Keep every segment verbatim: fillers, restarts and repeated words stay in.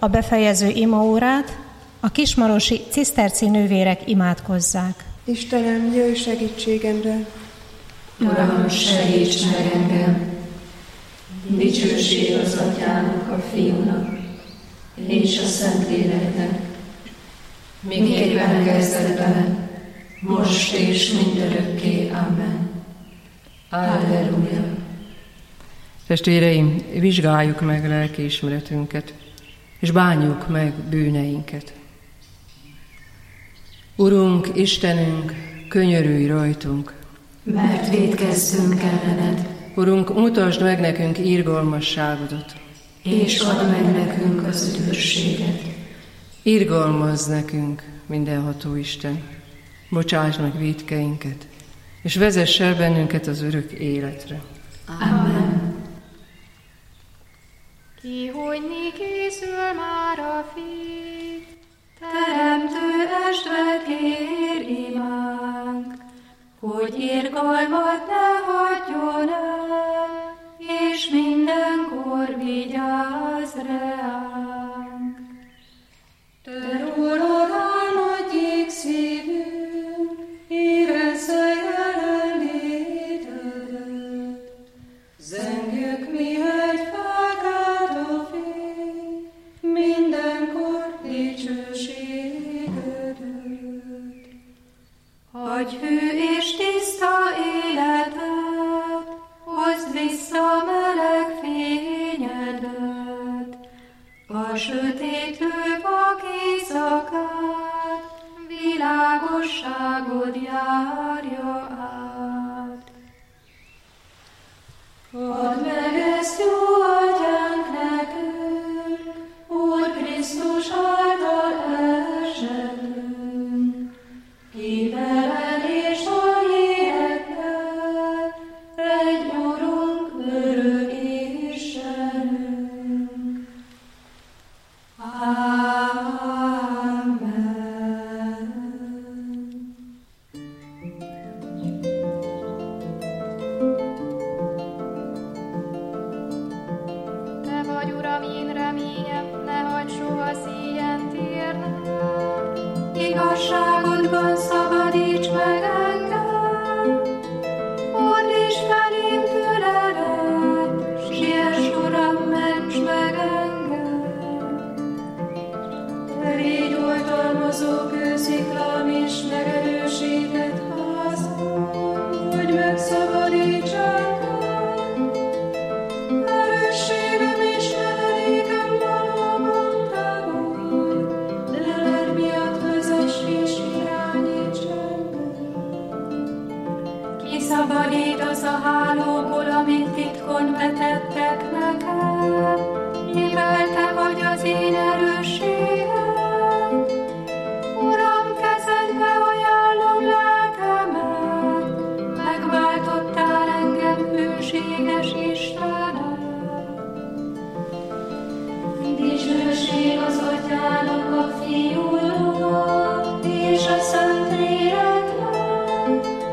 a befejező imaórát a kismarosi ciszterci nővérek imádkozzák. Istenem, jöjj segítségemre! Uram, segíts meg engem! Dicsőség az Atyának, a Fiúnak és a Szentléleknek, miképpen kezdetben, most és mindörökké. Amen. Alleluja. Testvéreim, vizsgáljuk meg lelkiismeretünket, és bánjuk meg bűneinket. Urunk, Istenünk, könyörülj rajtunk, mert vétkeztünk ellened. Urunk, mutasd meg nekünk irgalmasságodat, és add meg nekünk az üdvösséget. Irgalmazz nekünk, mindenható Isten, bocsáss meg vétkeinket, és vezess el bennünket az örök életre. Amen. Kihújni készül már a Fiú, Teremtő estre kér imánk, hogy irgalmat ne hagyjon el, és mindenkor vigyázz reánk. Te rólad álmodjék szívünk, érezze jelenlétedet. Zengjük mi egy fákát a fény, mindenkor dicsőségedet. Hagyj hű és tiszta életet, hozd vissza meleg fényedet, a sötétlő vak éjszakát, világosságod járja át. Add meg ezt, jó Atyánk, nekünk, Úr Krisztus által esetünk, ki veled és a lélekkel, egy Urunk, örök Istenünk. Amen. Te vagy, Uram, én reményem, ne hagyd soha szíjen térnem. Igazságodban szabadíts meg engem, fordíts felém füledet, siess, Uram, ments meg engem. Te légy oltalmazó kősziklám és megerősített házam, hogy megszabadíts engem. Erősségem és menedékem valóban te vagy, leled miatt vezess és irányíts engem. Kiszabadítasz a hálóból, amit titkon vetettek nekem, mivel te vagy az én erősségem. Uram, kezedbe ajánlom lelkemet, megváltottál engem, hűséges Istenem. Dicsőség az Atyának, a Fiúnak és a Szentléleknek,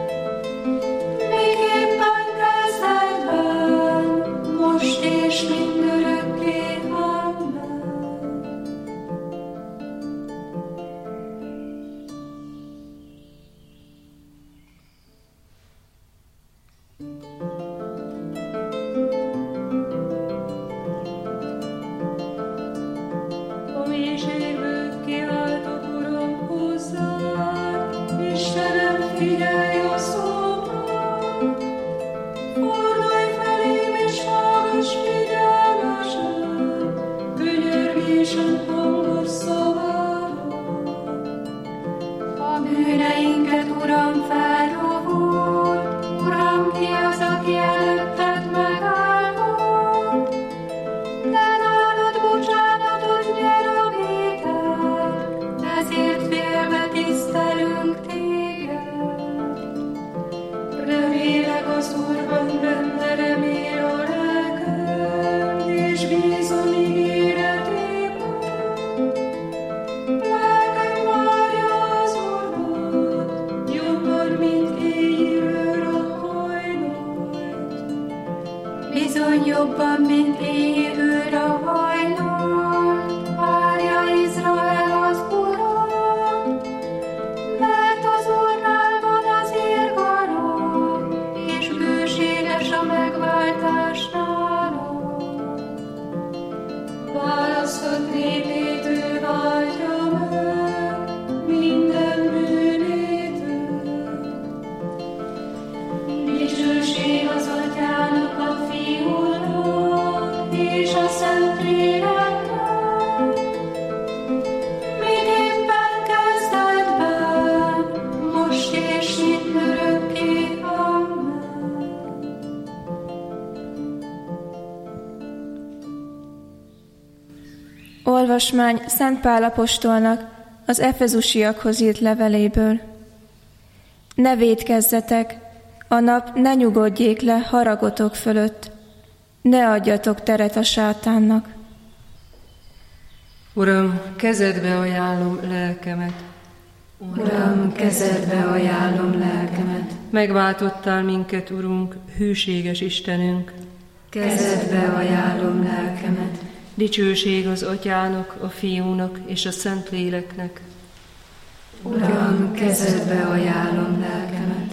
miképpen kezdetben, most és mindörökké. Amen. A mélységből kiáltok, Uram, hozzád, Istenem, figyelj a szómra. Fordulj felém és hallgass figyelmesen, könyörgésem hangos szavára. A bűneinket, Uram, felrovult, Uram, ki az, aki előtted megállott? De nálad bocsánatot nyer a vétek, ezért félve tisztelünk téged. Remélek az Úrban, benne remél a lelkem, és bízom ígéretében. választott népét ő váltja meg, minden bűnétől. Dicsőség az Atyának, a Fiúnak és a Szentléleknek, miképpen kezdetben, most és mindörökké. Amen. Olvasmány Szent Pál apostolnak az efezusiakhoz írt leveléből. Ne vétkezzetek, a nap ne nyugodjék le haragotok fölött, ne adjatok teret a sátánnak. Uram, kezedbe ajánlom lelkemet. Uram, kezedbe ajánlom lelkemet. Megváltottál minket, Urunk, hűséges Istenünk. Kezedbe ajánlom lelkemet. Dicsőség az Atyának, a Fiúnak és a Szentléleknek. Uram, kezedbe ajánlom lelkemet.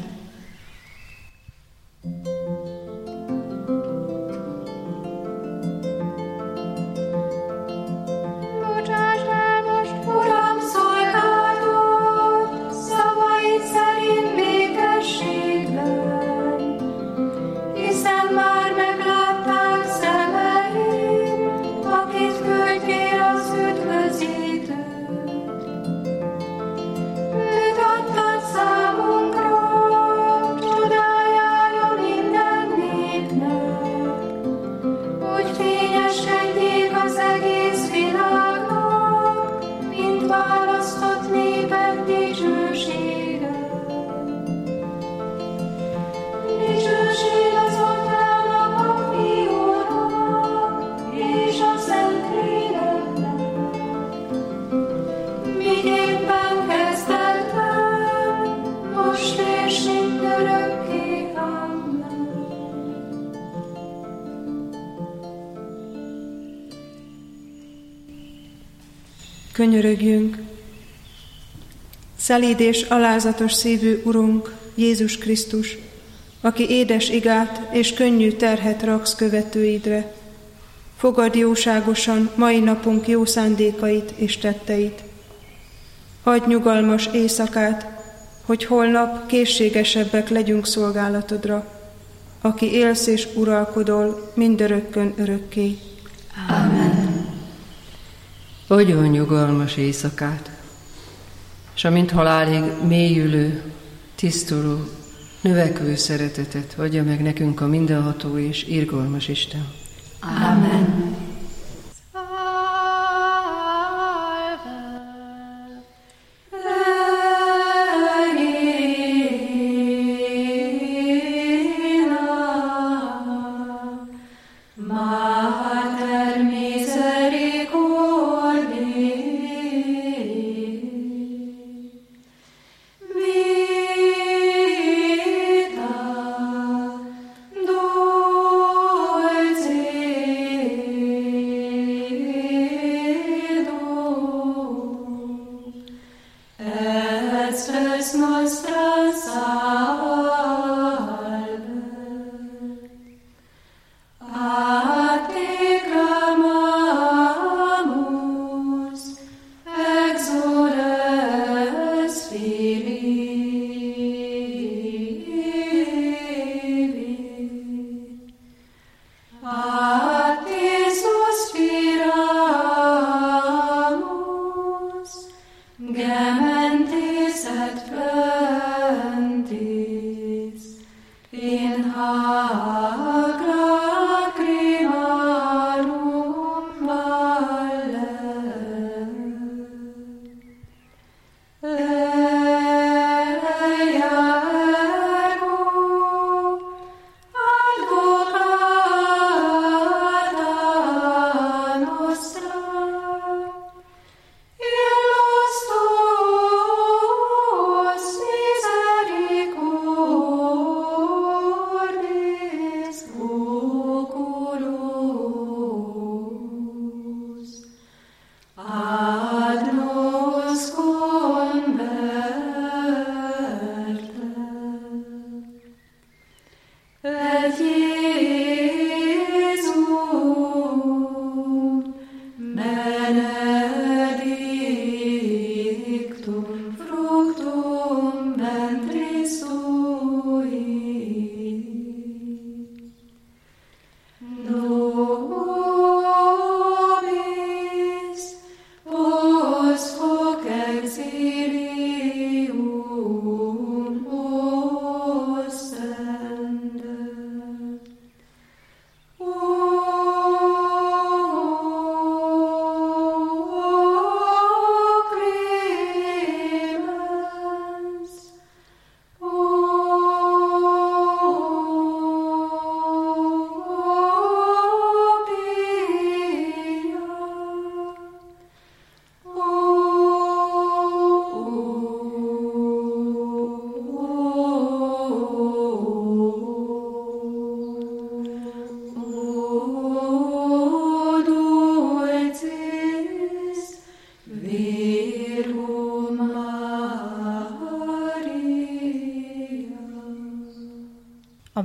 Bocsáss el most, Uram, szolgáld, szavaid szerint békességben, hiszen már meglátták szemeim, akit küldjél az üdvözítőt. Őt adtad számunkra, csodájára minden népnek, hogy fényeskedjék az egész világnak, mint választott népek dicsősége. Dicsőség az Atyának, a Fiúnak és a Szentléleknek, miképpen kezdetben, most és mindörökké. Amen. Könyörögjünk! Szelíd és alázatos szívű Urunk, Jézus Krisztus, aki édes igát és könnyű terhet raksz követőidre, fogadd jóságosan mai napunk jó szándékait és tetteit. Adj nyugalmas éjszakát, hogy holnap készségesebbek legyünk szolgálatodra, aki élsz és uralkodol mindörökkön örökké. Amen. Adjon nyugalmas éjszakát, és amint halálig mélyülő, tisztuló, növekvő szeretetet adja meg nekünk a mindenható és irgalmas Isten. Amen. Vita, dolce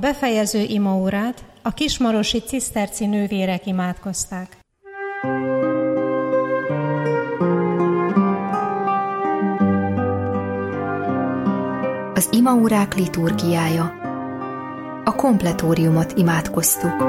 A befejező imaórát a kismarosi ciszterci nővérek imádkozták. Az imaórák liturgiája. A kompletóriumot imádkoztuk.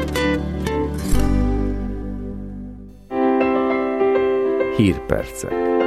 Hírpercek.